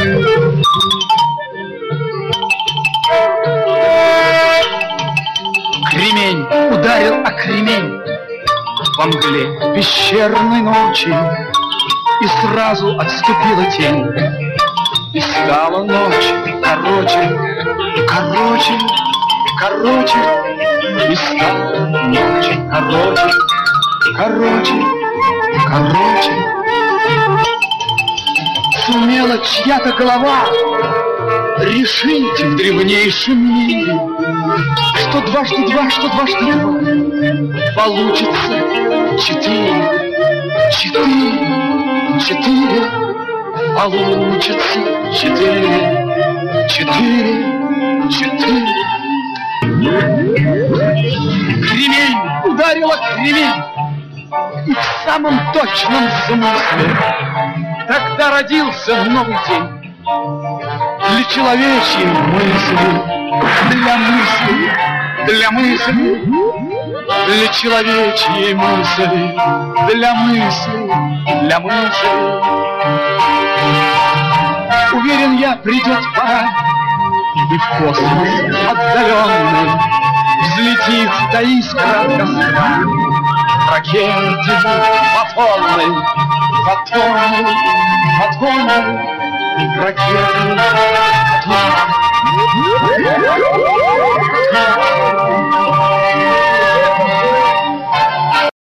Кремень ударил о кремень во мгле пещерной ночи, и сразу отступила тень, и стала ночь короче, короче, короче, и стала ночь короче, короче, короче. Сумела чья-то голова решить в древнейшем мире, что дважды два, что дважды два получится четыре, четыре, четыре, получится четыре, четыре, четыре. Кремень ударила кремень, и в самом точном смысле тогда родился новый день для человечьей мысли, для мысли, для мысли, для человечьей мысли, для мысли, для мысли. Уверен я, придет пора, и в космос отдаленный взлетит та искра косра, ракеты фотонной, фотонной, фотонной, ракеты фотонной.